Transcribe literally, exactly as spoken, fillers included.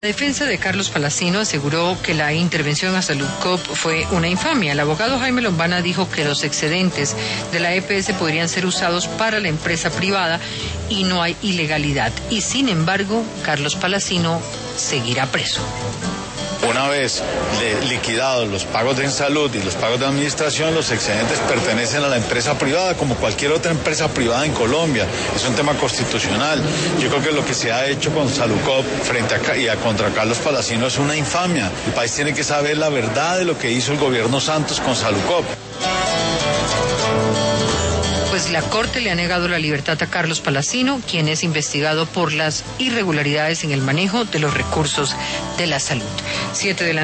La defensa de Carlos Palacino aseguró que la intervención a Saludcop fue una infamia. El abogado Jaime Lombana dijo que los excedentes de la E P S podrían ser usados para la empresa privada y no hay ilegalidad. Y sin embargo, Carlos Palacino seguirá preso. Una vez liquidados los pagos de salud y los pagos de administración, los excedentes pertenecen a la empresa privada como cualquier otra empresa privada en Colombia. Es un tema constitucional. Yo creo que lo que se ha hecho con Saludcop frente a y a contra Carlos Palacino es una infamia. El país tiene que saber la verdad de lo que hizo el gobierno Santos con Saludcop. Pues la Corte le ha negado la libertad a Carlos Palacino, quien es investigado por las irregularidades en el manejo de los recursos de la salud. Siete de la